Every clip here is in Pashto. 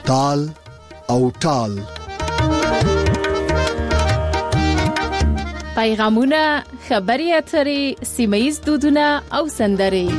تال او ټال. پیغامونه، خبري اترې، سیمه‌ییز دودونه او سندرې.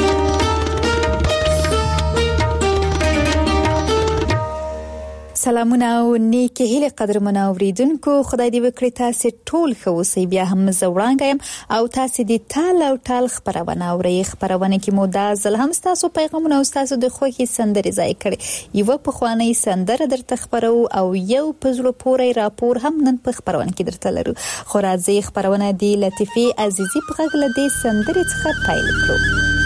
سلامونه او نیکی هیله قدرمن اوریدونکو، خدای دې وکړي تاسو ټول ښه اوسئ. بیا هم زه وړاندې یم او تاسو دې تال او ټال خبرونه اورئ. خبرونه کې مو دا ځل هم تاسو پیغامونه او تاسو د خوښي سندرې ځای کړي. یو په خواني سندره درته خبرو او یو په زړه پورې راپور هم نن په خبرونه کې درته لرو. خو راځي خبرونه دی لطیفه عزیزي په غږ له دې سندرې څخه پیل کړو.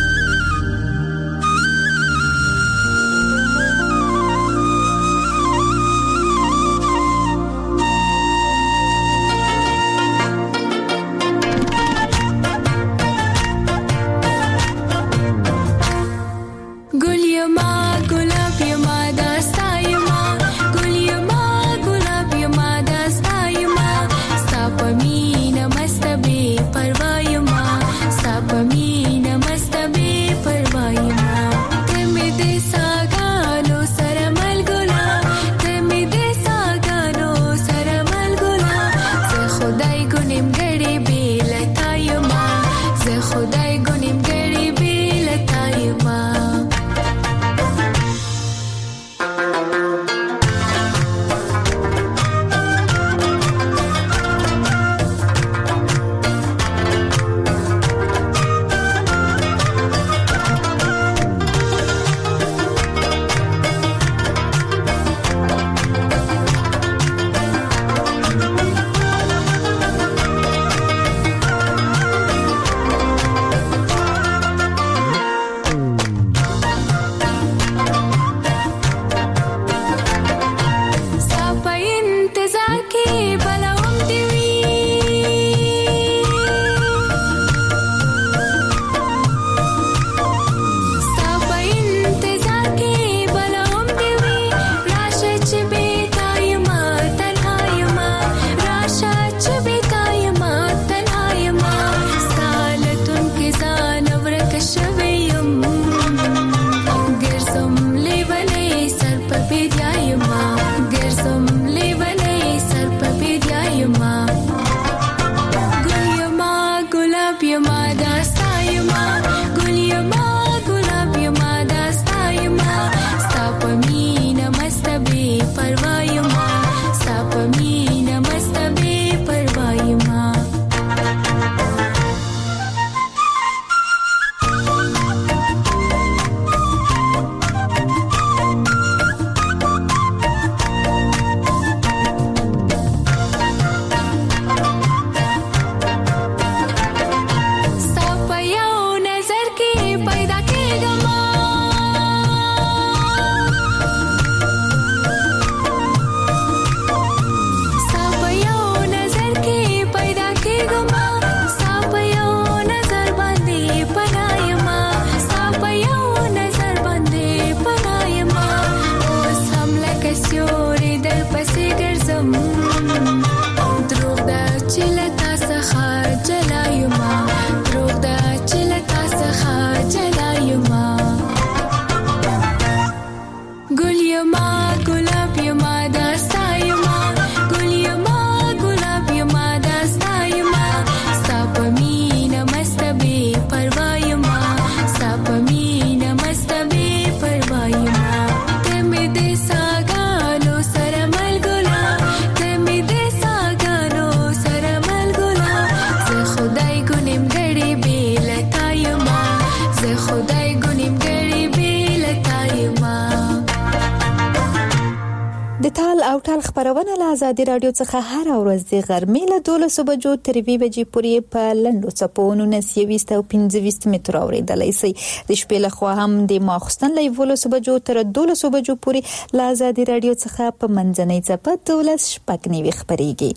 خبرونه له آزادي رادیو څخه هر ورځ د غرمې له 12 بجو تر 2 بجې پورې په لنډو څپو 19 او 25 متر اوریدلای شي. د شپې له خوا هم د ماخستن له 12 بجو تر 12 بجو پورې له آزادي رادیو څخه په منځنۍ څپه 12 شپږ نیوي خبريږي.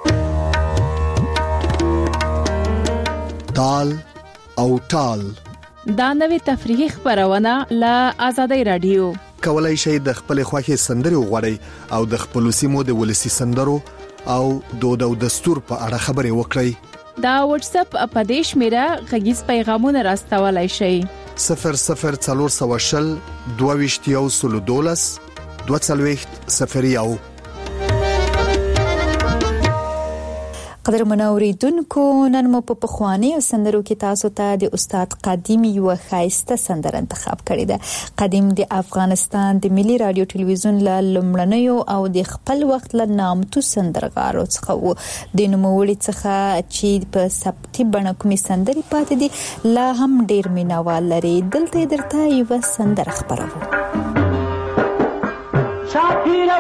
تال او ټال دا نوې تفریحي خبرونه له آزادي رادیو. کولای شئ د خپل خوښي سندرې وغواړئ او د خپل سیمو د ولسی سندرو او دود او دستور په اړه خبرې وکړئ. دا واتس اپ اپدیش میرا غږیز پیغامونه راستولای شئ. 00 420 22 2201. قدر منوریدونکو نن مو په پخوانی سندرو کې تاسو ته د استاد قدیم یو خایسته سندر انتخاب کړی ده. قدیم د افغانستان د ملي رادیو ټلویزیون له لمړنیو او د خپل وخت له نامتو سندرغاړو څخه وو. د نوموړي څخه چې په سبتي بڼه کومې سندرې پاتې دي لا هم ډیر مینوال لري. دلته درته یو سندر خبرو. شاپیر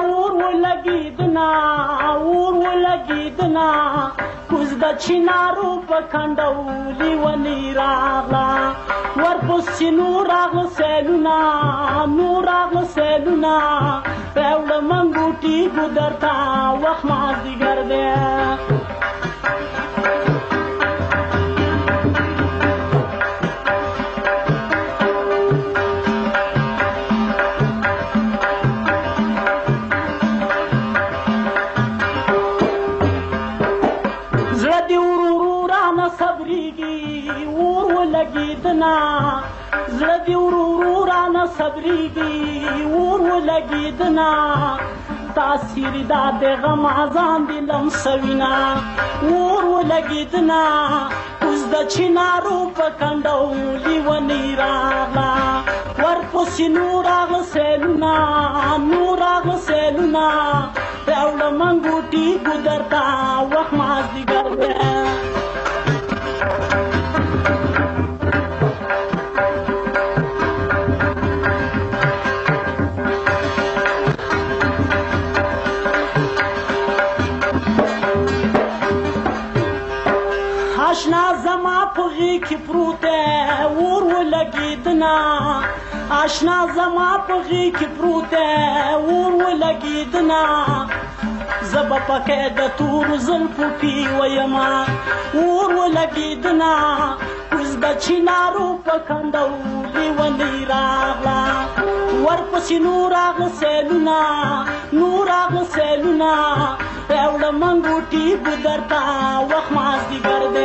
اور ولګیدنا کوز د چینارو په کندولي ونی راغلا ورپسې نور راغله سیلونه راوړه منګوټي ګودرتا وخت مازدیګر دی. زړه دی ورو رانه صبرېږي اور ولګېدنا تاثیر دا د غم ځان دې لمسوینا اور ولګېدنا اوس د چینارو په کنډولي ونې راغله ورپسې نور راغله سیلونه راوړه منګوټي ګودرتا وخت مازدیګر دی. آشنا زما په غېږ کې پروت دی اور ولګېدنا آشنا زما په غېږ کې پروت دی اور ولګېدنا زه به پکې د تورو زلفو پې ویمه اور ولګېدنا اوس د چینارو په کنډولي ونې راغله ورپسې نور راغله سیلونه راوړه منګوټي ګودرتا وخت مازدیګر دی.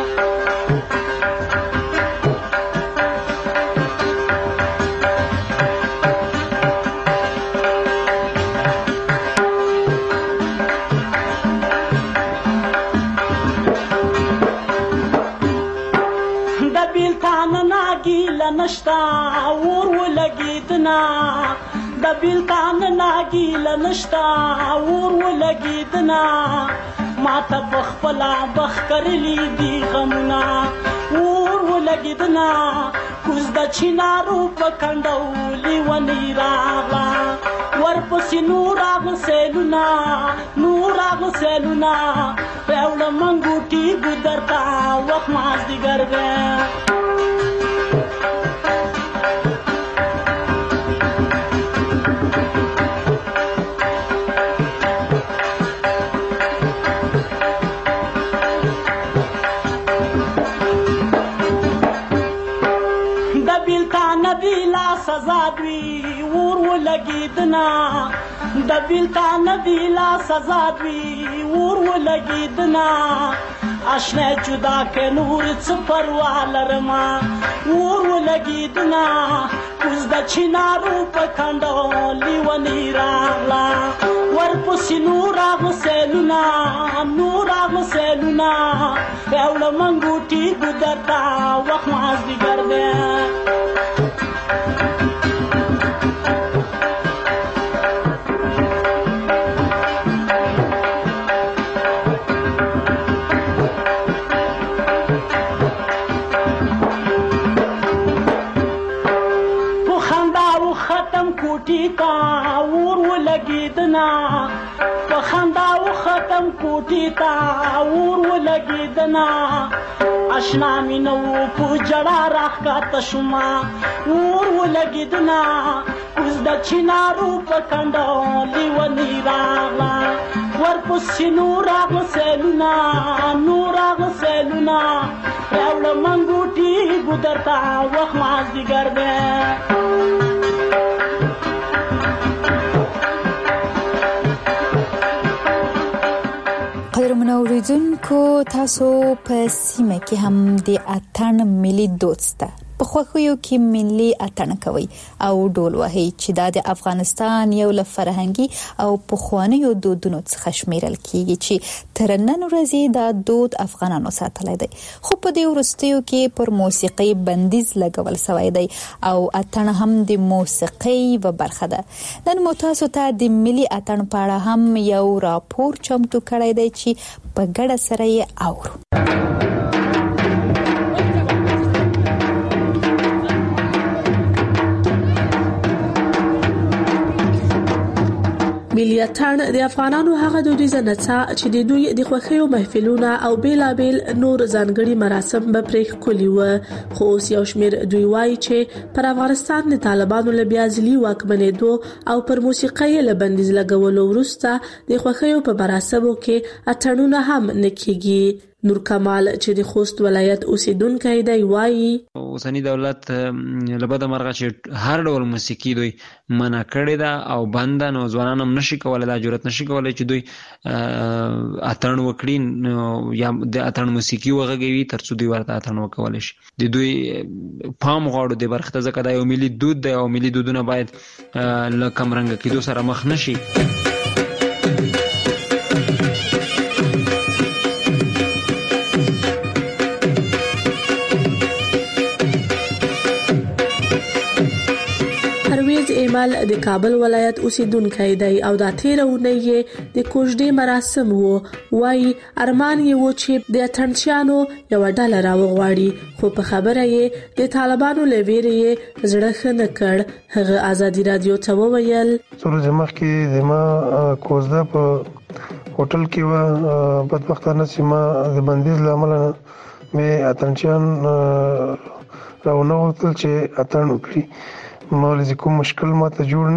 د بیلتان ناګیله نشته اور ولګېدنا د بیلتان ناګیله نشته اور ولګېدنا ماته په خپله بخ کرلي دي غمونه اور ولګېدنا کوز د چینارو په کنډولي ونې راغله ورپسې نور راغله سیلونه راوړه منګوټي ګودرتا وخت مازدیګر دی. سزا دوی اور ولګېدنا د بیلتان دی لا سزا دوی اور ولګېدنا آشنا جدا کې نور څه پروا لرما اور ولګېدنا اوس د چینارو په کنډولي ونې راغله ورپسې نور راغله سیلونه راوړه منګوټي ګودرتا وخت مازدیګر دی. اور ولګېدنا په خندا و ختم کوټې ته اور ولګېدنا آشنا مې نه و په جړا راښکته شومه اور ولګېدنا اوس د چینارو په کنډولي ونې راغله ورپسې نور راغله سیلونه راوړه منګوټي ګودرتا وخت مازدیګر دی. قدر منوریدونکو تاسو په سیمه کې هم د اتن ملي دود سته په خوښیو کې ملي اتڼ کوي او ډول وهي چې د افغانستان یو له فرهنګي او پخوانیو دودونو څخه شمیرل کیږي چې تر نن ورځې دا دود افغانانو ساتلی دی. خو په دې وروستیو کې پر موسیقي بندیز لګول شوی دی او اتڼ هم د موسیقي و برخه ده. نن مو تاسو ته د ملي اتڼ په اړه هم یو راپور چمتو کړی دی چې په ګډه سره یې اورو. ملي اتڼ د افغانانو هغه دودیزه نڅا چې د دوی د خوښیو محفلونه او بیلابیل نور ځانګړي مراسم به پرې ښکلي وو. خو اوس یو شمېر دوی وایي چې پر افغانستان د طالبانو له بیا ځلي واکمنېدو او پر موسیقۍ له بندیز لګولو وروسته د خوښیو په مراسمو کې اتڼونه هم نه کېږي. نور کمال چې د خوست ولایت اوسیدونکی دی وایي اوسنی دولت لبده مرغه چې هر ډول موسیقي دوی منع کړې ده او بنده، نو ځوانان هم نشي کولای، دا جرأت نشي کولای چې دوی اتڼ وکړي یا د اتڼ موسیقي وغږوي ترڅو دوی ورته اتڼ وکولی شي. د دوی پام غواړو د برخه ته، ځکه دا یو ملي دود دی او ملي دودونه باید له کمرنګه کېدو سره مخ نشي. ایمل د کابل ولایت اوسیدونکی دی او دا تیر اونۍ د کوژدې مراسم وو. وایي ارمان یې و چې د اتڼچیانو یو ډله راوغواړي، خو په خبره یې د طالبانو له ویرې یې زړه ښه نه کړ. هغه ازادي رادیو ته وویل څو ورځې مخکې زما کوژده په هوټل کې وه. بدبختانه چې ما د بندیز له امله مې اتڼچیان راونه غوښتل چې اتڼ وکړي. مولوی کوم مشکل ماته جوړ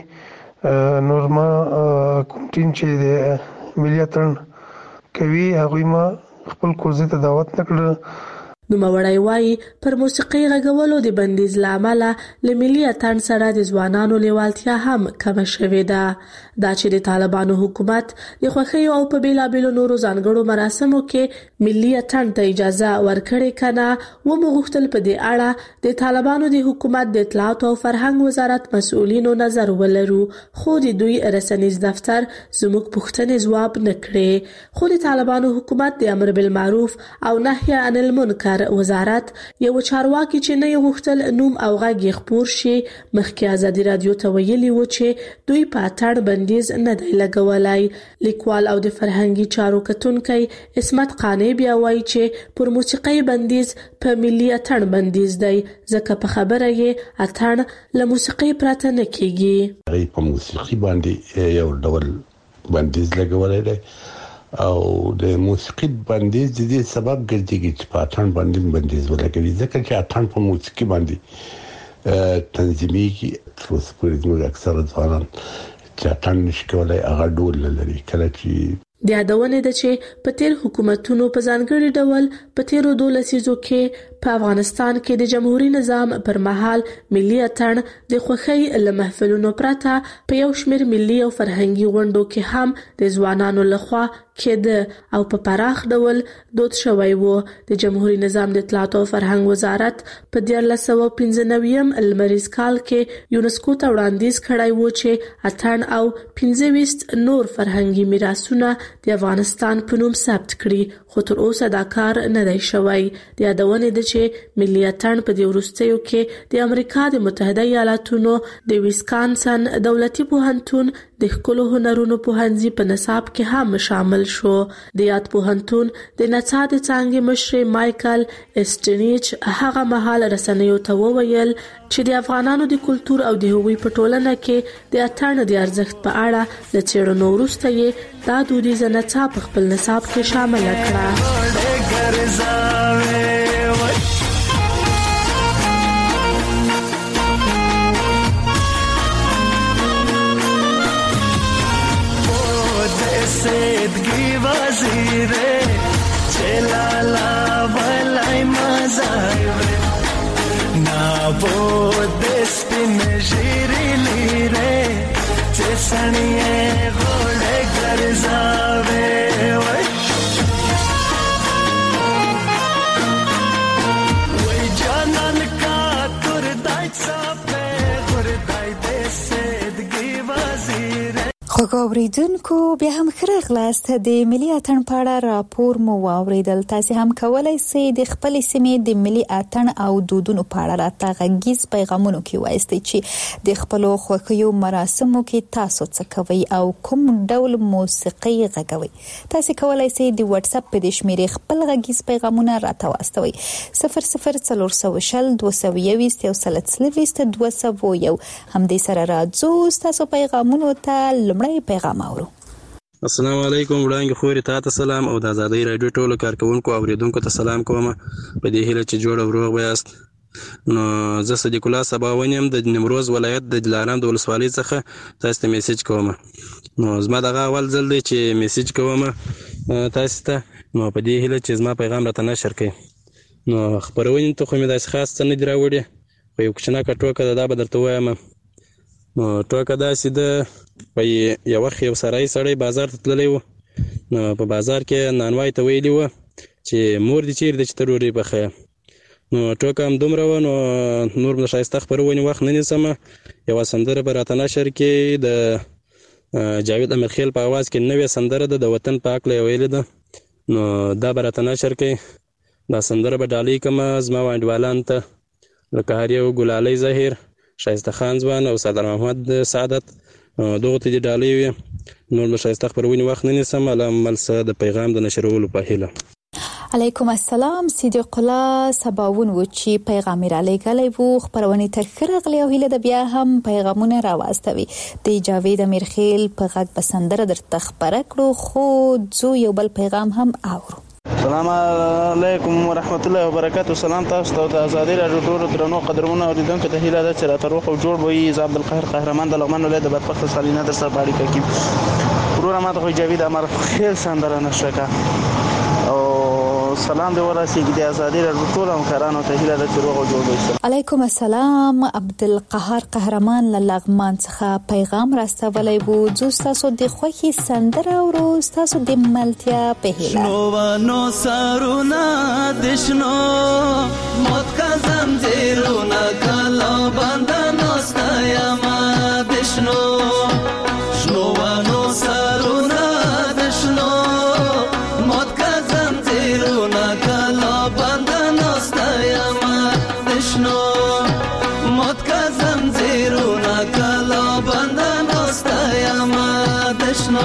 نشي. نور ما کوم ټیم چې د ملي اتڼ کوي هغوی ما خپل کوزې ته دعوت نکړه. نوموړی وایي پر موسیقۍ غږولو د بندیز له امله له ملي اتڼ سره د ځوانانو لیوالتیا هم کمه شوې ده. دا چې د طالبانو حکومت د خوښیو او په بیلابیلو نورو ځانګړو مراسمو کې ملي اتڼ ته اجازه ورکړې کنه و مغوښتل په دې اړه د طالبانو د حکومت د اطلاعات او فرهنګ وزارت مسؤلینو نظر ولرو، خو د دوی رسنیز دفتر زموږ پوښتنې ځواب نه کړې. خو د طالبانو حکومت د امر بالمعروف او نهي عن المنکر وزارت یو چارواکي چې نه یې غوښتل نوم او غږ یې خپور شي، مخکې ازادي رادیو ته ویلي و چې دوی په اتڼ بندیز نه دی لګولای. لیکوال او د فرهنګي چارو کتونکی اسمت قانع بیا وایي چې پر موسیقۍ بندیز په ملي اتڼ بندیز دی، ځکه په خبره یې اتڼ له موسیقۍ پرته نه کېږي. په موسیقۍ باندې یو ډول بندیز لګولای دی او د موسیقي بندیز د دې سبب ګرځي چې په اتڼ باندې بندیز ولګوي، ځکه چې اتڼ په موسیقي باندې تنظیمي کې تر اوسه پورې زموږ اکثره ځوانان چې اتڼ نشي کولای هغه ډول نه لري. کله چې د یادونې ده چې په تیر حکومتونو په ځانګړي ډول په تیرو 12 لسیزو کې په افغانستان کې د جمهوریت نظام پر مهال ملي اتڼ د خوښۍ له محفلونو پرته په یو شمېر ملي او فرهنګي غونډو کې هم د ځوانانو لخوا کېده او په پراخ ډول دود شوی وو. د جمهوریت نظام د اطلاعات او فرهنګ وزارت په 1995 لمریز کال کې یونسکو ته وړاندیز کړی وو چې اتڼ او 25 نور فرهنګي میراثونه د افغانستان په نوم ثبت کړي، خو تر اوسه دا کار نه دی شوی. د یادونې ده چې ملي اتڼ په دې وروستیو کې د امریکا د متحده ایالاتونو د ویسکانسن دولتي پوهنتون د ښکلو هنرونو پوهنځي په نصاب کې هم شامل شو. د یاد پوهنتون د نڅا د څانګې مشر مایکل اسټنیچ هغه مهال رسنیو ته وویل چې د افغانانو د کلتور او د هغوی په ټولنه کې د اتڼ د ارزښت په اړه د څېړنو وروسته یې دا دودیزه نڅا په خپل نصاب کې شامل کړه. سیدگی وزیره چلالا ولای مزایره نابود دسپین جیری لیره چسنیه غوڑه گرزاوه وی جانان کا خوږ اوریدونکو بیا هم ښه راغلاست. د ملي اتڼ په اړه راپور مو واوریدل. تاسو هم کولای شئ د خپل سیمې د ملي اتڼ او دودونو په اړه راته غږیز پیغامونه کې وایستئ چې د خپل خوښیو مراسمو کې تاسو څه کوئ او کوم ډول موسیقي غږوئ. تاسو کولای شئ د واتس اپ په شمیرې خپل غږیز پیغامونه راته واستوئ 00402221 هم دې سره راځو تاسو پیغامونو ته لمړی پیغام اورو. السلام علیکم وړاندې خوري تاسو سلام او د آزادۍ رادیو ټولو کارکونکو او اوریدونکو ته سلام کوم په دې هیله چې جوړ او روغ یاست. نو زه صدیق الله سباونیم د نیمروز ولایت د دلارام د ولسوالۍ څخه تاسو ته میسج کوم. نو زما دغه اول ځل دی چې میسج کوم تاسو ته. نو په دې هیله چې زما پیغام راته نشر کړئ. نو خبرونه ته خو مې داسې خاص څه نه دی راوړی خو یو کوچنه ټوکه دا به درته وایم. نو ټوکه داسې ده په یو وخت یو سړی بازار ته تللی و. نو په بازار کې نانوای ته ویلي و چې مور دې چیرې ده چې ته ډوډۍ پخوې. نو ټوکه هم دومره وه. نو نور د ښایسته خپرونې وخت نه نیسمه. یوه سندره به راته نشر کې د جاوید امیرخیل په اواز کې نوې سندره ده د وطن په هکله یې ویلې ده. نو دا به راته نشر کوي. دا سندره به ډالۍ کړمه زما وانډوالانو ته لکه هر یو ګلالۍ ظاهر شایسته خان ځوان او سردار محمد سعادت دغو ته دې ډالۍ وي. نور د ښایسته خپرونې وخت نه نیسم. علامل څه د پیغام د نشرولو په هیله. علیکم السلام. صدیق الله سباون و چې پیغام را لېږلی و خپرونې ته ښه راغلی او هیله ده بیا هم پیغامونه راواستوي. د جاوید امیرخیل په غږ به سندره درته خپره کړو خو ځو یو بل پیغام هم اورو. السلام علیکم ورحمت الله وبرکاته. سلام تاسو ته د آزادۍ رادیو ټولو درنو قدرمنو اوریدونکو ته هیله ده چې راته روغ او جوړ به وي. زه عبدالقاهر قهرمان د لغمان ولایت د بدبخته سالینه در سره په اړیکه کې وروره ما ته خو جاوید امیرخیل سندره نشره کړه او سلام دی ورسیږي د آزادۍ رادیو ټولو همکارانو ته هیله ده چې روغ او جوړ به وي. علیکم السلام. عبدالقاهر قهرمان له لغمان څخه پیغام راستولی و. زه ستاسو د خوښې سندره اورو ستاسو د ملتیا په هیله. شنوانو سرونه د شنو موت کا زنجیرونه کلا بندانو ستایما د شنو شنوانو سرونه د شنو موت کا زنجیرونه کلا بندانو ستایما د شنو موت کا زنجیرونه کلا بندانو ستایما د شنو.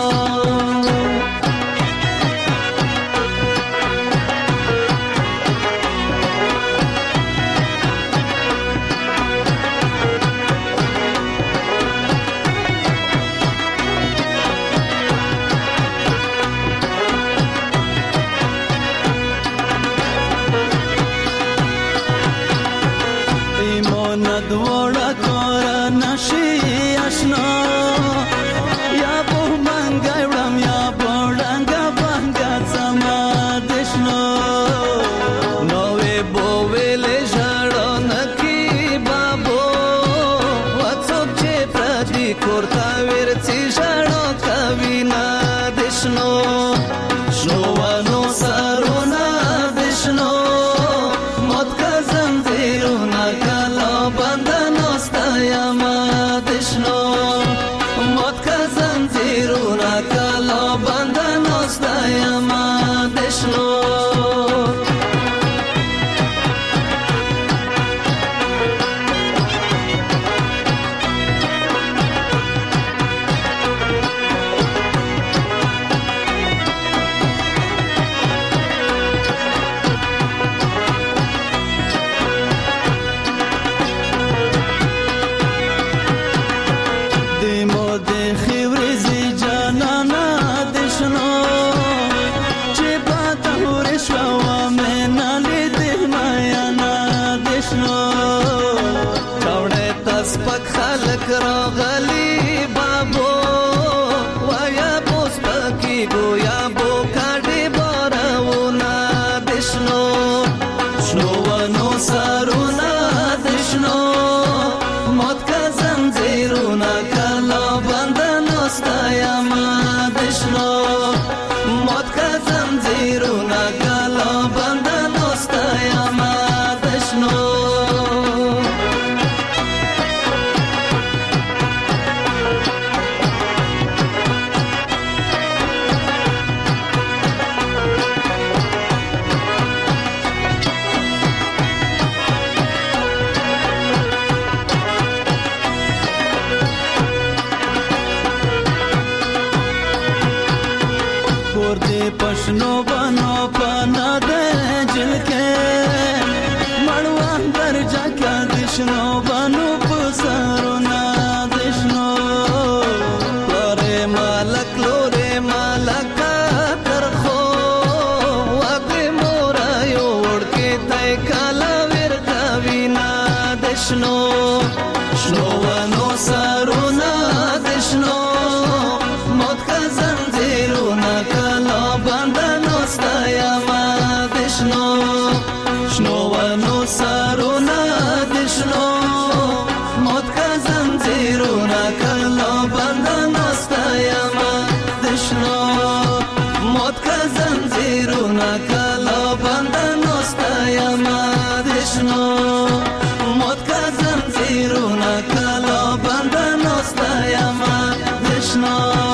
دوړه کور نشي آشنا یا په منګا وړم یا بوډنګ بنګ زما دښنو نوې بوویلې ژړو نکی بابو وڅوک چې پردي کورتا ورڅي ژړو کوي نه دښنو شنوانو سرونه دښنو موت کا زنجیرونه کلا بندانو ستایما دشنو موت کا زنجیرونه کلا بندانو ستایما دشنو. راغلی بابو وایا بوس پکی گویا بو کاډي بارونه دشنو شنوانو سرونه دشنو موت کا زنجیرونه کلا بندانو ستایما دشنو موت کا زنجیرونه کلا بندانو ستایما دشنو. پښنو بنو پنا د جل کې مړوا درجا کا دشنو بنو پسرونا دشنو لورې مالک لورې مالک ترخو واګ مورا یو ورکه تای کالا ور کاوینا دشنو شنو ونو سرونا دشنو موت کا زنجیرونا کلا بندنو ستایا ما دشنو شنو ونو سرونا دشنو موت کا زنجیرونا کلا بندنو ستایا ما دشنو موت کا زنجیرونا کلا بندنو ستایا ما دشنو موت کا زنجیرونا کلا بندنو ستایا ما دشنو.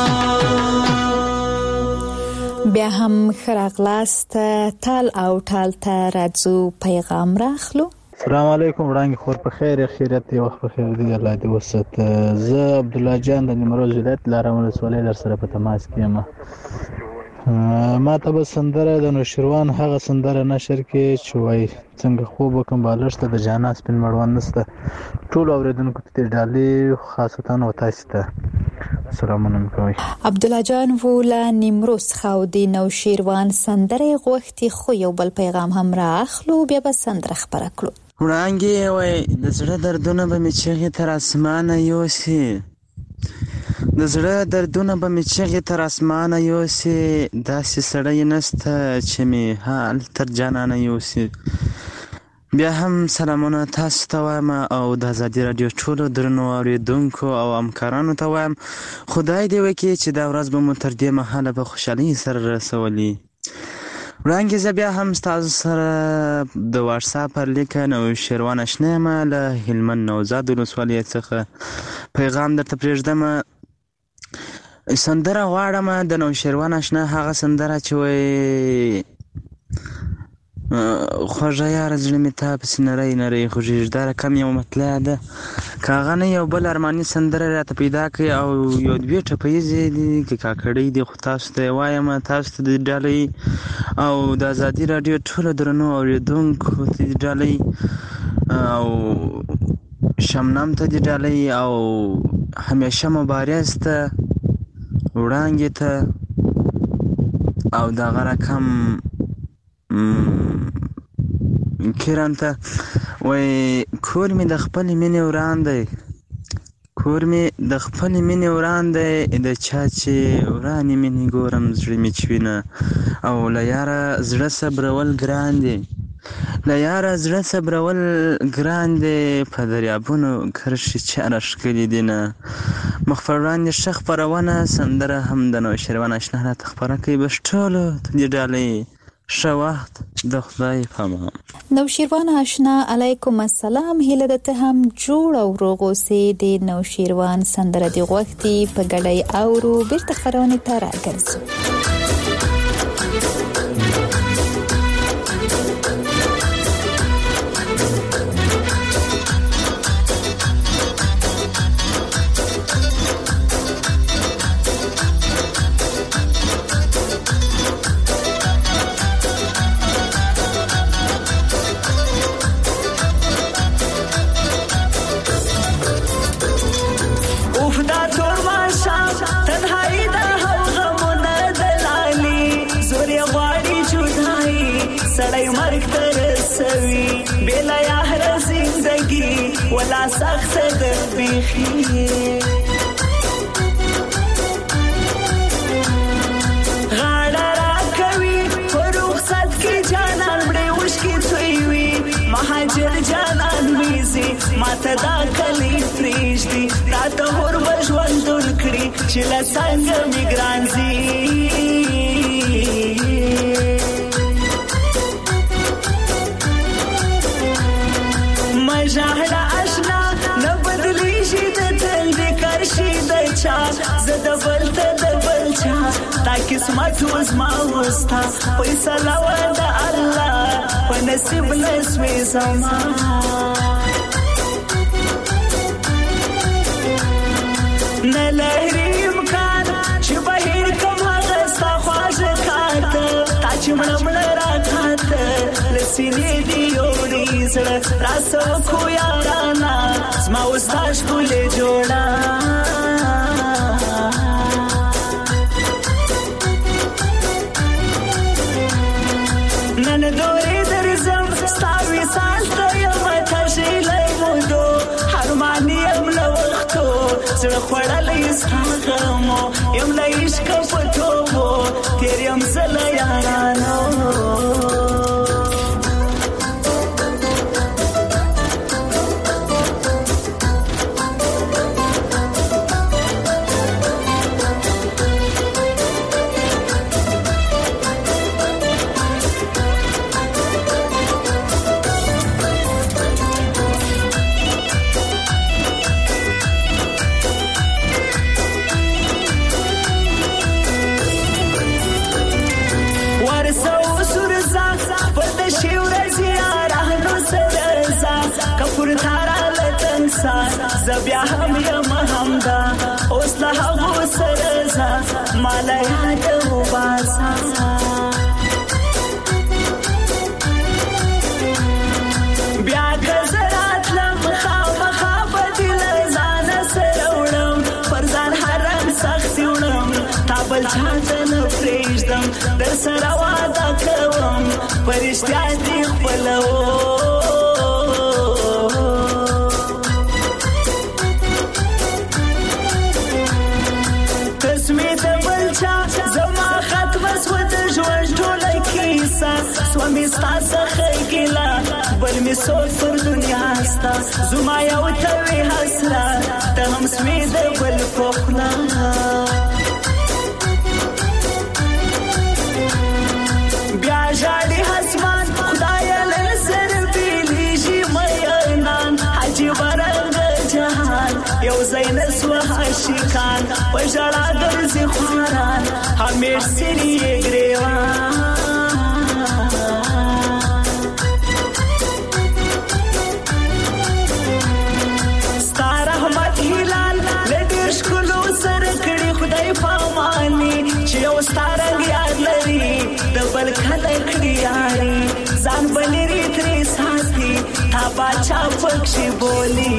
بیا هم خراغلاست تال او تال ته راځو پیغام راخلو. السلام علیکم وړاندې خور په خیر خیریت دی وخت په خیر دی الله دې وسات. زه عبد الله جان د نیمروز ولایت لارم ولسوالۍ در سره په تماس کې یم. ما ته به سندره د نوشیروان هغه سندره نشر کې چې وای څنګه خوب وکم بالښت د جانا سپین مړوان نسته ټول اوریدونکو ته ډالې خاصتا او تاسو ته سلامونه کوي. عبد الله جان ولا نیمروز خو د نوشیروان سندره غوښتي خو یو بل پیغام هم راخلو بیا به سندره خبره کړو. وړاندې وای د زړه دردونه به می چیغې تر اسمانه یوسي د زړه دردونه به می چیغې تر اسمانه یوسي داسې سړی نسته چې می حال تر جانانه یوسي. بیا هم سلامونه تاسو ته وایم او د ازادي رادیو ټولو درنو اوریدونکو او همکارانو ته وایم خدای دې وکړي چې دا ورځ به مو تر دې مهاله په خوشحالۍ سره رسولي. وړاندې زه بیا هم ستاسو سره د واتساپ پر لیکه نوشیروان اشنا یم له هلمند نوزاد ولسوالۍ څخه پیغام درته پرېږدم. سندره غواړم د نوشیروان اشنا هغه سندره چې وایي خوږه یاره زړه مې تا پسې نری نری خوږېږي دا رقم یو مطلع ده که هغه نه یو بل ارماني سندره راته پیدا کړي او یو دوې ټپیزې دي که کاکړۍ دي خو تاسو ته یې وایم تاسو ته د ډالۍ او د ازادي راډیو ټولو درنو اورېدونکو ته د ډالۍ او شمنام ته د ډالۍ او همیشه مبارز ته وړانګې ته او دغه رقم کران ته وای کور مې د خپلې مینې وران دی کور مې د خپلې مینې وران دی د چا چې ورانې مینې ګورم زړه مې چوینه او له یاره زړه صبرول ګران دی له یاره زړه صبرول ګران دی په دریابونو کرښې چاره ښکلي دي نه مخ پر وړاندې ښه خپرونه سندره هم د نوشیروان اشنا راته خپره کوي بس ټولو ته دې ډالۍ ښه وخت د خدای پامان. نوشیروان آشنا علیکم السلام هیله ده ته هم جوړ او روغ اوسې. د نوشیروان سندره دی غوښتي په ګډۍ اورو بیرته خپرونې ته راګرځو. ولا سخت در بیخی غاړه را کوي رخصت کې جانان مړې وشکې تویوي مهاجر جانان ویزي ماته دا کلی پرېږدي راته هور به ژوندون کړي چې له څنګه مې ګران ځي مژاهله اشنا نه بدلیږي د تل د کرشي د چا زه د بل ته د بل چا تا قسمت وزما وستا فیصله و د الله په نصیب نسوي زما نه لري امکان چې بهر کوم هغه ستا خواږه کار مړ راکاته لسینې دی وړي زړه راسو خو یارانا زما وستاش کولې جوړا نن دورې درځم ستاوي سانته یم تشیلې مودو هرمانی یم له وختو زړه خوړلې ستاغمو یم له عشق پټو تیر یم زله یارانو زبیا هم یم همدا اوس له هغو سره ځه ماله یاد وباسه بیا که زه راتلم خامخا به دې له ځانه سره وړم پر ځان حرم سختي وړم تا بل چا ته نه پرېږدم در سره واده کوم په رښتیا دې خپلوم سومی ستا څخه ګیله بل مې سوچ پر دنیا ستا زما یو ته وې حسرت ته هم سوې د بل په خوله بیا ژاړي اسمان خدایه له سره بېلېږي مینان عجیبه رنګه جهان یو ځای نه سوه عاشقان په ژړا ګرځي خواران همیش سري یې ګرېوان ستارنګ یاد لري د بل کله کړي یاري ځان بلري ترې ساتي تا باچا پکښې بولي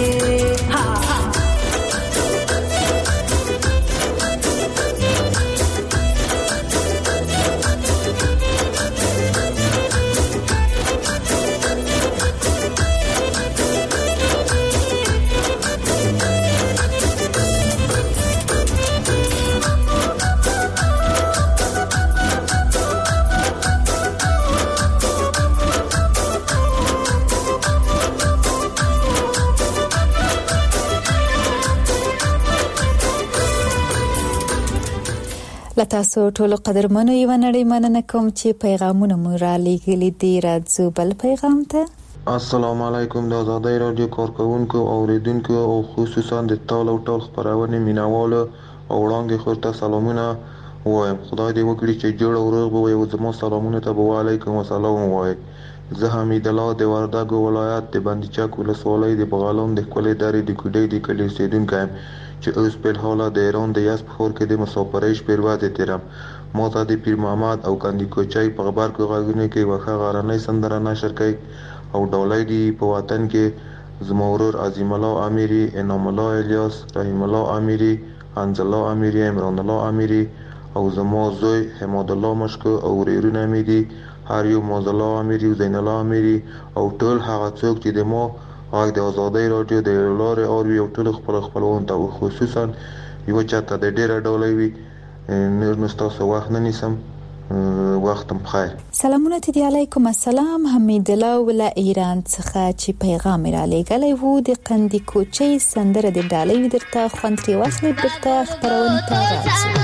لتاسو ټول قدرمنو یو نړۍ مننه کوم چې پیغامونه مو را لېږلي دي راځو بل پیغام ته السلام علیکم د آزادۍ رادیو کارکونکو اوریدونکو او خصوصا د ټول خبرونه مینوالو او وړاندې خورته سلامونه وایم خدای دې وکړي چې جوړ او روغ به وي زموږ سلامونه ته وعلیکم السلام وای زه حمید الله د وردګو ولایت د بندیچک ولسوالۍ د بغلان د کولې درې د کوډې د کلی اوسیدونکی چې اوس په حاله د ایران د یاس په خور کې د مسافرۍ شپې ورځې تیرم ما ته د پیر محمد او کندی کوچای په خبر کې غوښنه کې وخه غرانې سندره نشر کوي او ډولای دی په وطن کې زمورور عظیم الله امیری انعام الله الیاس رحیم الله امیری انزل الله امیری عمران الله امیری او زمو زوی حماد الله مشکو او ریرونه امیری هر یو موزل الله امیری زین الله امیری او ټول هغه څوک چې د مو غږ د آزادۍ رادیو د لارې اوروي او ټول خپلوان ته خصوصا یو چاته د ډیره ډولې وي نور نستاسو وخت نه نیسم وختم بخیر سلامونه تی علیکم السلام حمید الله ول ایران څخه چې پیغام را لېږلی وو د قندی کوچي سندره د ډالۍ درته خوندري واخلې درته خبرونه ته راځي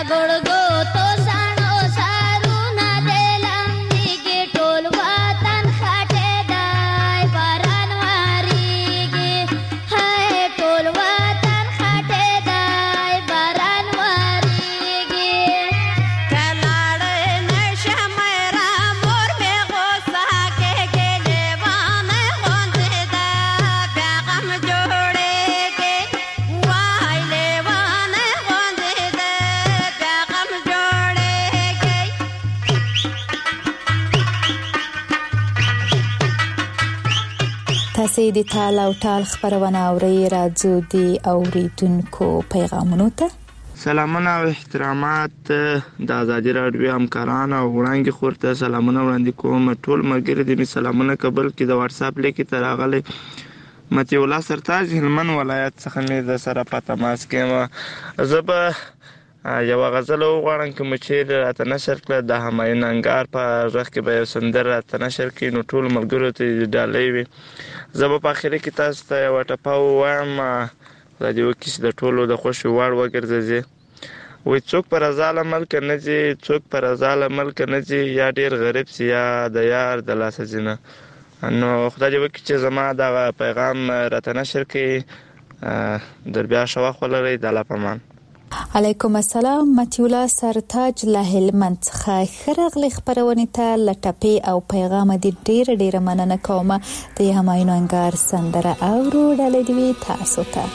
تاسو د تال او ټال خبرونه اورئ. راځو د اوریدونکو پیغامونو ته. سلامونه او احترامات د ازادي راډیو همکاران او وړاندې خورته سلامونه وړاندې کوم. ټول ملګري دې می سلامونه قبول کړي. د واتس اپ لیک ته راغلي متي الله سرتاج هلمند ولایت څخه می د سره په تماس کې زه یو غزل وغواړم کوم چې راته نشر کړه د همایون انګار په ځخ کې به سندر راته نشر کړي نو ټول ملګرو ته ډالۍ وي. زه په اخر کې تاسو ته یو ټپه وایم د دې وکیس د ټولو د خوشو وړ وګرځي. وې څوک پر ازاله ملک نه جي څوک پر ازاله ملک نه جي یا ډیر غریب سي یا د یار د لاس زینه. نو خدای دې وکړي چې زما دا پیغام راته نشر کړي. در بیا شوا خلري د الله پامان. علیکم السلام. متي الله سرتاج له هلمند څخه خرغلی خبرونه ته لټپی او پیغام دې ډیر مننه کوم. د همایون انګار سندره او ډالۍ دی تاسو ته.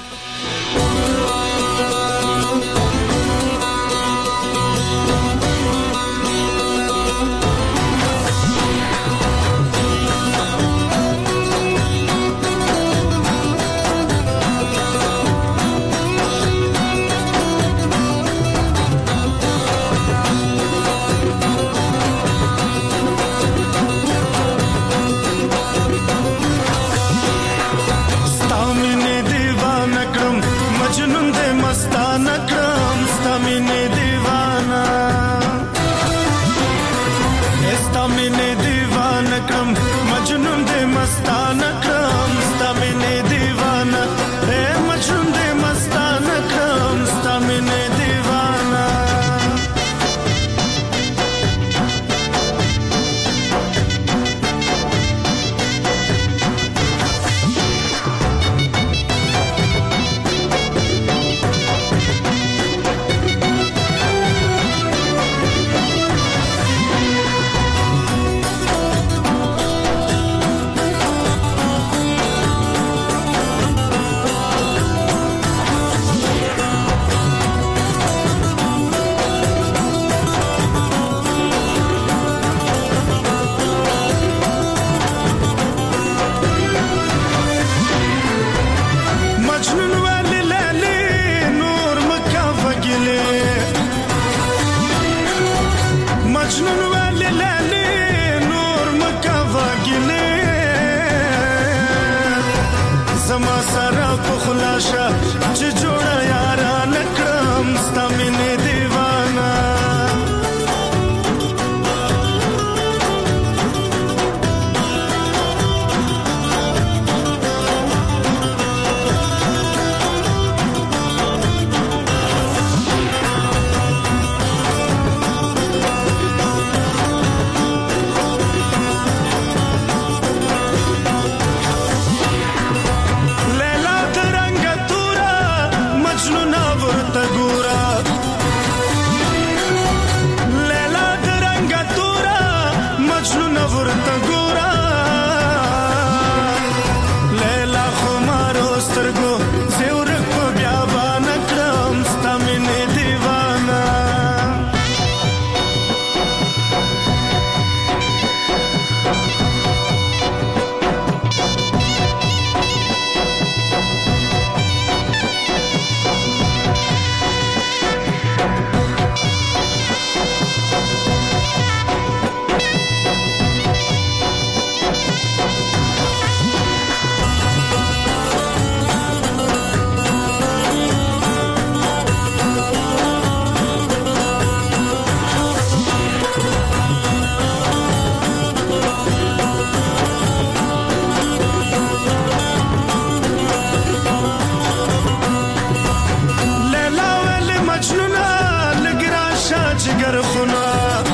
جگر خونه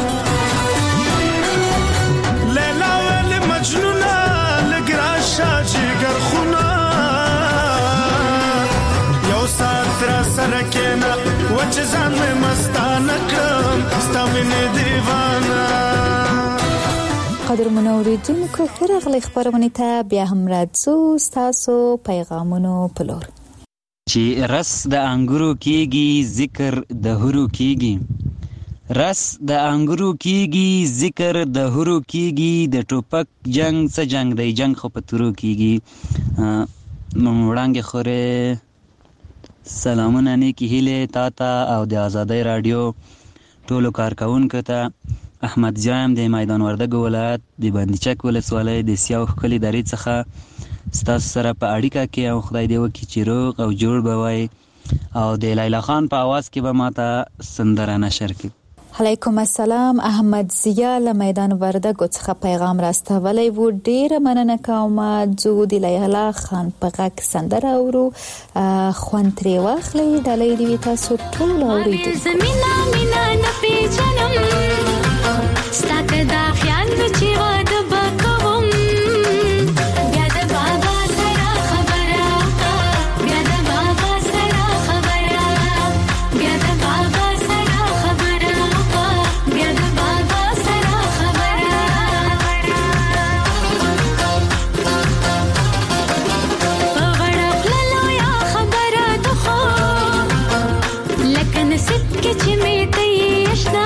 لیلا ول مجنون لګ راشه جگر خونه یو سات را سره کېنه وچ ځان مې مستانه کړم ستا مینې دیوانه. قدرمنو اوریدونکو ښه راغلی خپرونې ته بیا هم راځو ستاسو پیغامونو په لور. چې رس د انګورو کېږي ذکر د هورو کېږي، رس د انګورو کېږي ذکر د هورو کېږي، د ټوپک جنگ څه جنگ دی جنگ خو په تورو کېږي. وړانګې خورې سلامونه نیکې هیلې تا ته او د آزادۍ راډیو ټولو کارکوونکو ته. احمد جام د میدان وردګو ولایت د بندیچک ولسوالۍ د سیاو ښکلې درې څخه ستاسو سره په اړیکه کې او خدای دې وکړي چې روغ او جوړ به وای او د لیلا خان په आवाज کې به ماته سندره نشر کړي. علیکم السلام. احمد ضیا له میدان وردګو څخه پیغام راستولی و. ډیره مننه کوم. زه د لیلا خان په غږ سندره اورو خوند ترې واخلئ. ډالۍ دې وي تاسو ټول اورېدونکو. زمینا مینا نه پیژنم ستا که دا خیال و چې واده به کوم بیا د بابا سره خبره بیا د بابا سره خبره بیا د بابا سره خبره بیا د بابا سره خبره په غړه خللو یا خبره د خو لکه نصیب کې چې مې ته یې اشنا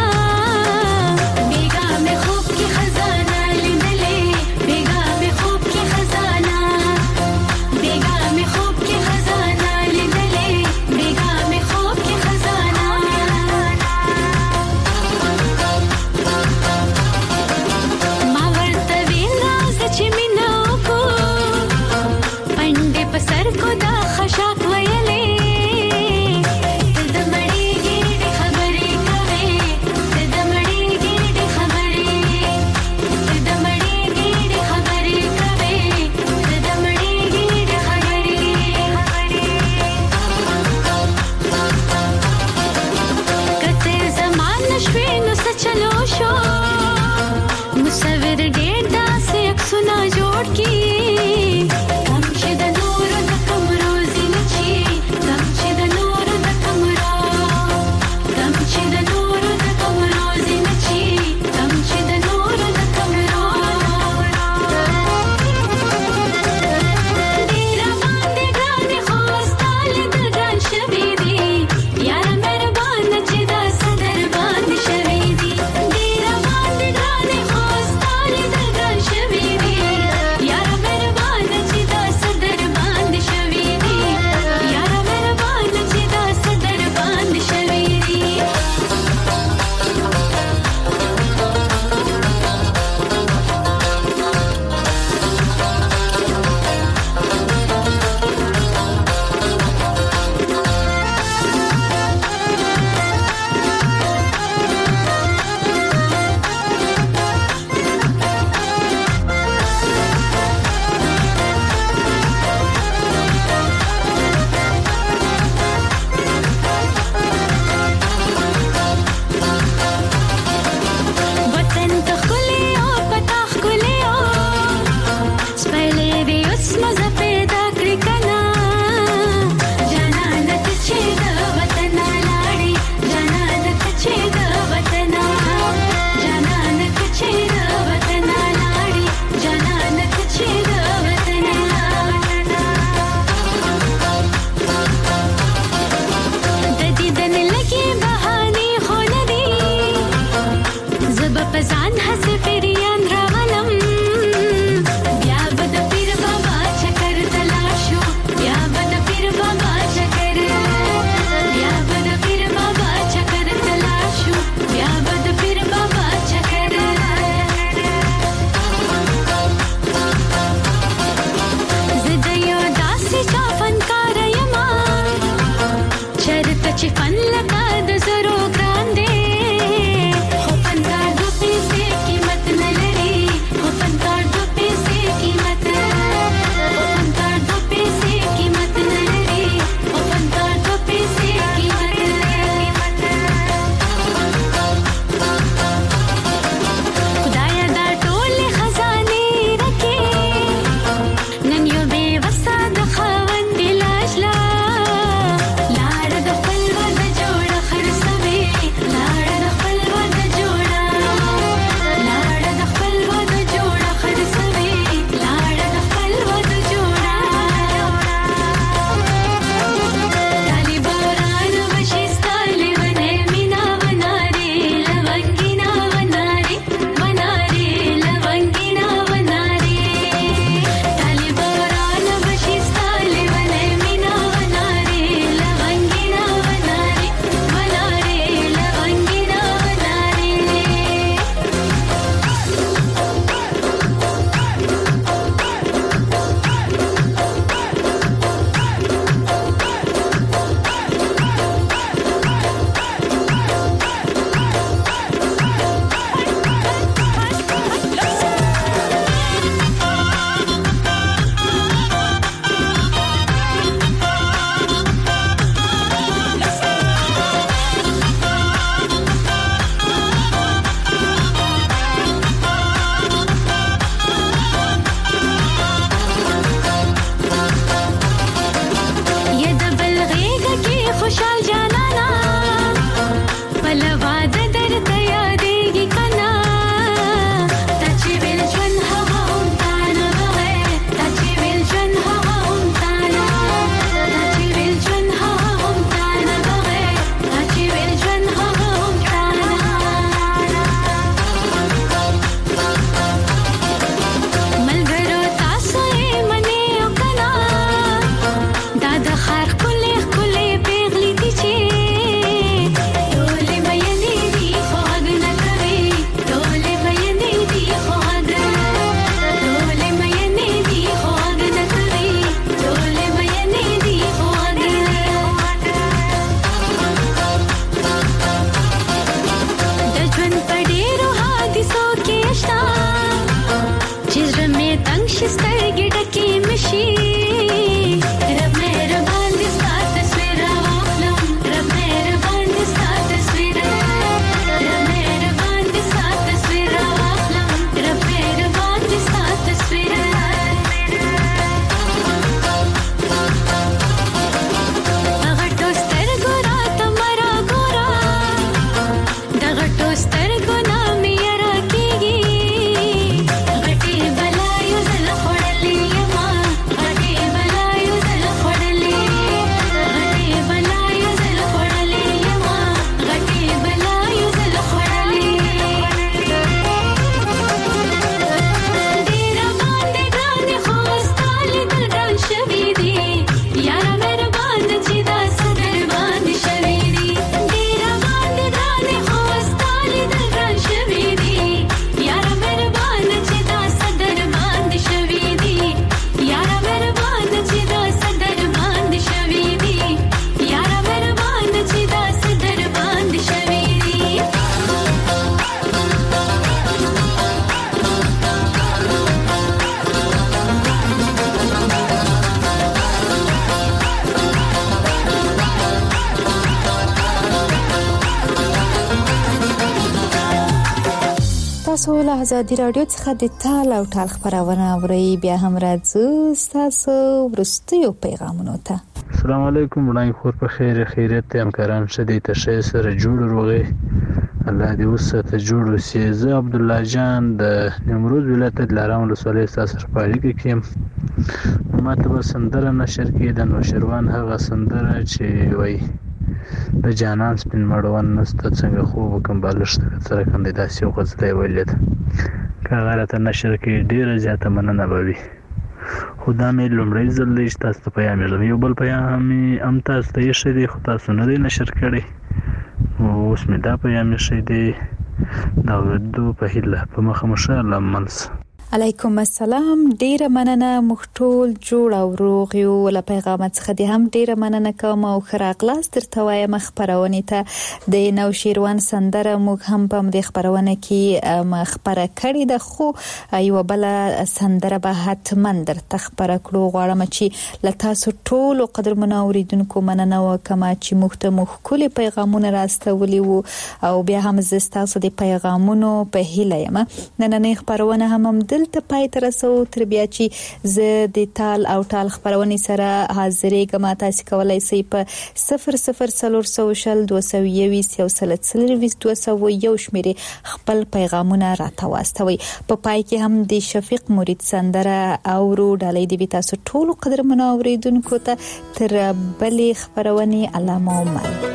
تاسو له آزادي رادیو څخه د تال او ټال خبرونه اورئ. بیا هم راځو تاسو ورستیو پیغامونو ته. السلام علیکم وړاندې خور په خیر خیریت همکاران شدي ته سره جوړ روغي الله دې وسته جوړ وسی. زه عبد الله جان د نیمروز ولایت د لارام ولسوالۍ تاسو په اړه کې ما ته سندره نشر کې د نوشروان هغه سندره چې وای د جانان سپین مړوان نست څنګه خوب کوم بالښت سره کاندیداسي او غزلې ولیدل کاغره ته نشر کې ډیره زیاته مننه بوي. خدا مې لومړی ځل چې تاسو ته پیغام یو بل پیغام هم تاسو ته یې شری خو تاسو نه نشر کړی اوس مې دا پیغام شې دی دا ورته په هله په مخه الله منس. علیکم السلام. ډیره مننه مختول جوړ او روغ یو له پیغام څخه دي هم ډیره مننه کوم او خراغلاس درته وایم خبرونه ته د نوشیروان سندره موږ هم په دې خبرونه کې خبره کړې ده خو یو بل سندره به حتما درته خبره کړو. غواړم چې له تاسو ټول قدر منوریدونکو مننه وکم چې موږ ته مخکلي پیغامونه راستولي وو او بیا هم زستاسو د پیغامونو په هیله یم. نن خبرونه هم دلته پای تر رسو تر بیا چې زه د تال او ټال خبرونه سره حاضرې کوم. تاسو کولای شئ په 00400 220 221 شمیرې خپل پیغامونه راته واستوي. په پای کې هم د شفیق مرید سندره او رو ډالۍ دی تاسو ټول قدر منوریدونکو ته تر بلې خبرونه علامه عمر.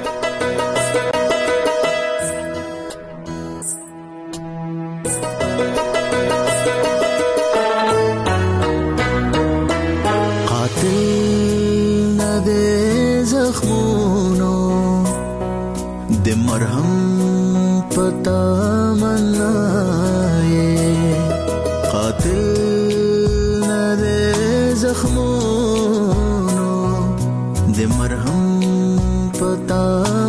مرهم پتا منائے قاتل نہ دے زخمونو دے مرهم پتا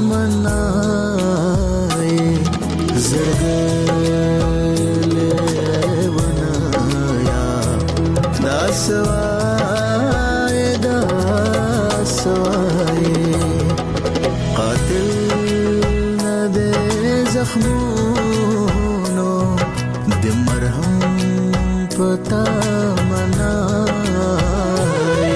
منائے زرگلے ونایا دا سوائے قاتل زخمونو د مرهم پتا منائے.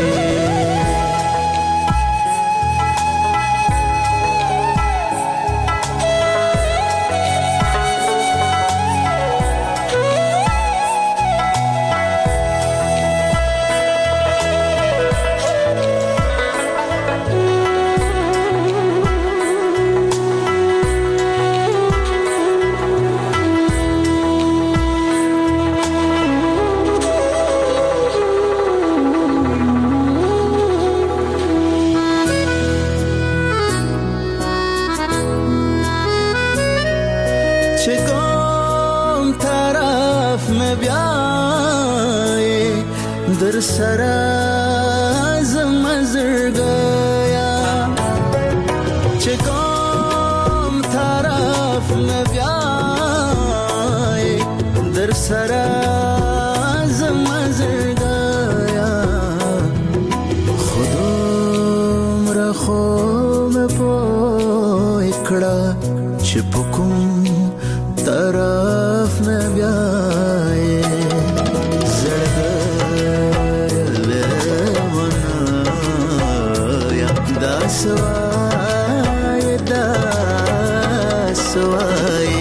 سرا زمزر گیا چه کوم طرف نبیای در سرا زمزر گیا خودم را خوم پوی کڑا چه پکم طرف نبیای سوائے دا سوائے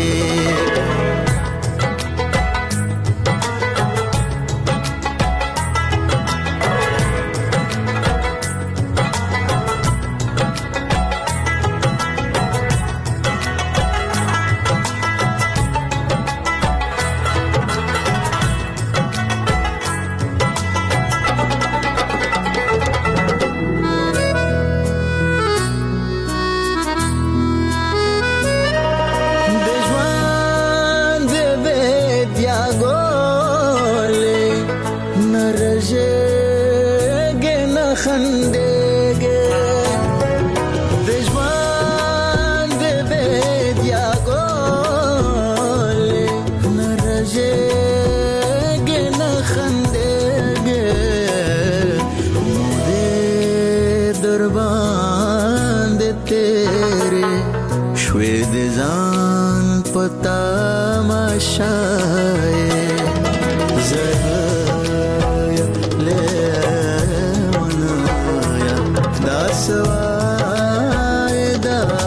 پتا ماشای زهایا لیونایا دا سوای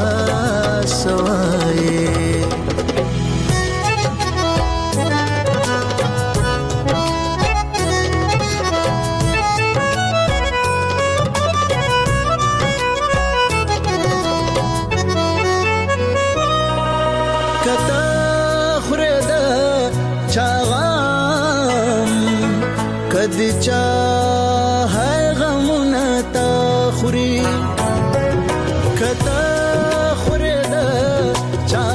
کدی چا ہے غمونه تا خوري کتا خورد چا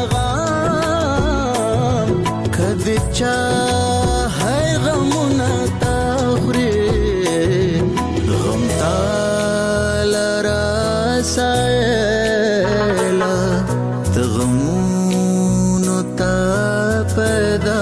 غم کدی چا ہے غمونه تا خوري غم تالرا سایلا تغمونو تا پیدا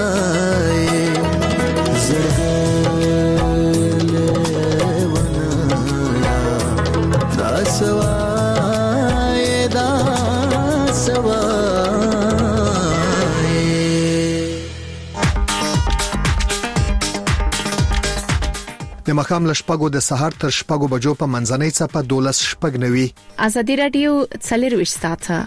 د مخام لشپګو د سحر تر شپګو بجو په منځنۍ صفه 12 شپګ نوي ازادي رادیو 24 ساعته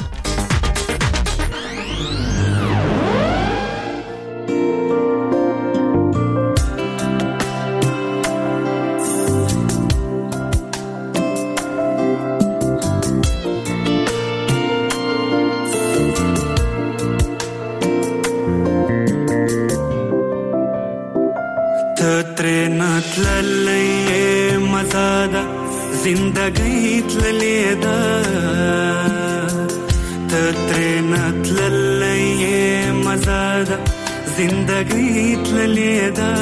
زندگی تللی دا تترینت للی مزادا زندگی تللی دا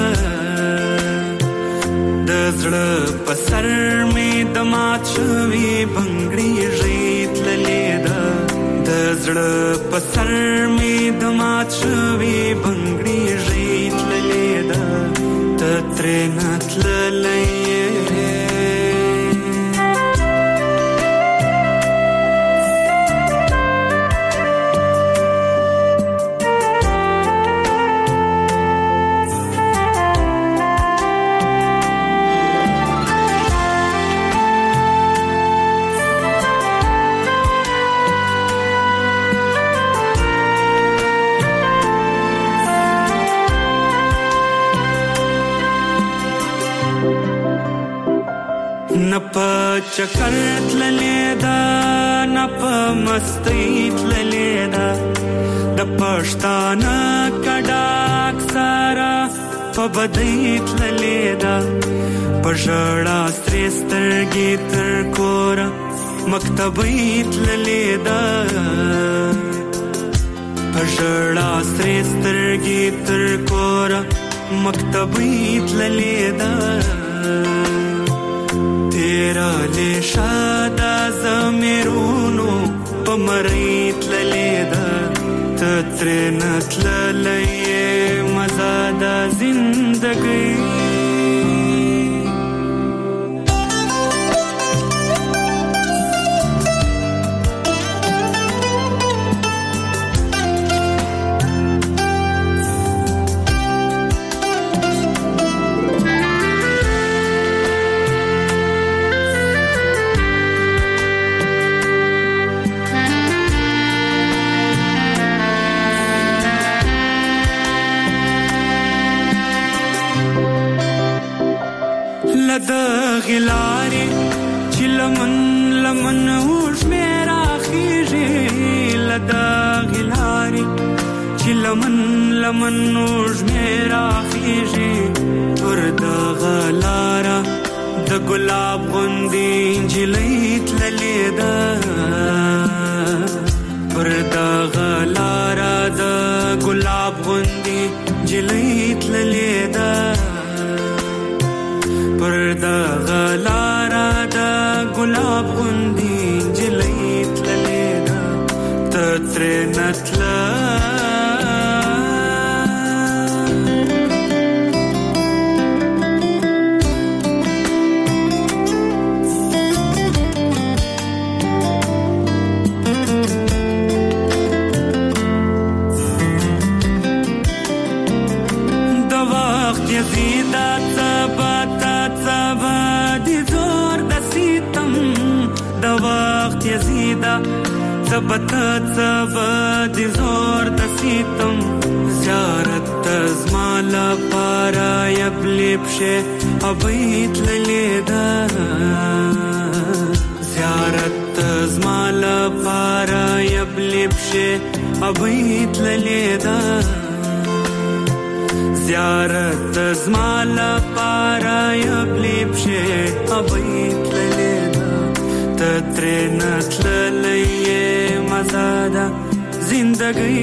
دزړه پسر می دمات شوی بنگړی ریت للی دا دزړه پسر می دمات شوی بنگړی ریت للی دا تترینت للی چکر تللی دا نپ مستی تللی دا د پښتانه کډاک سارا په بدی تللی دا پژړا سترګې تر کور مکتبې تللی دا پژړا سترګې تر کور مکتبې تللی دا تیرا لشادا زمیرونو پمریت للیدا تترنت للی مزادا زندگی غلاري چې لمن اوش میرا خيږي لدا غلاري چې لمن اوش میرا خيږي پر دا غلارا د ګلاب غوندي جلې تللې دا پر دا غلارا د ګلاب غوندي جلې تللې دا پر دا غلارا دا ګلاب غوندي جلې تللې دا تترنت یزیدا ثبت ثبت زور د سیتم زیارت زمال پارا یبلب شه ابیت لیدا زیارت زمال پارا یبلب شه ابیت لیدا زیارت زمال پارا یبلب شه ابیت لیدا تترنت للیه مزادا زندگی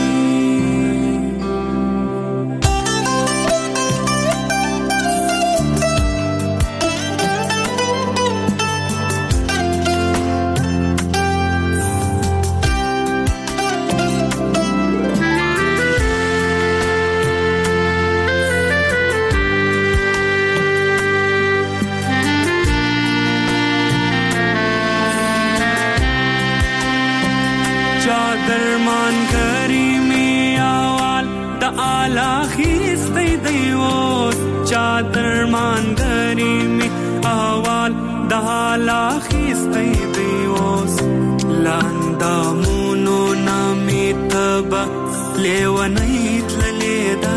درمان کریمی آوال دا آلا خیستی دیوز چا درمان کریمی آوال دا آلا خیستی دیوز لاندا مونو نامی تبا لیونیت للیدا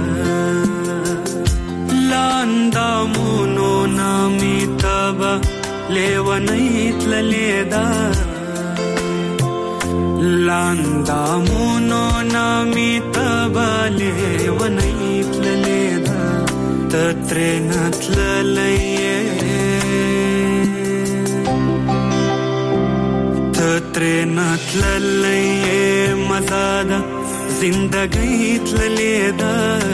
لاندا مونو نامی تبا لیونیت للیدا لاندا مونو نامی تبالی ونیت للیدا تترینت للیه تترینت للیه مزادا زندگیت للیدا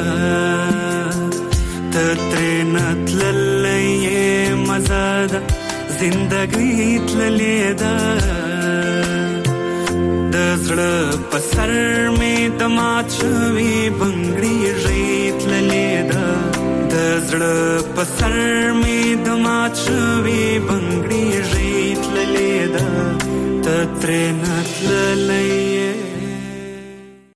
تترینت للیه مزادا زندگیت للیدا دزړه پسر می دمات شوی بنگړی ریت للیدا دزړه پسر می دمات شوی بنگړی ریت للیدا تترنت للی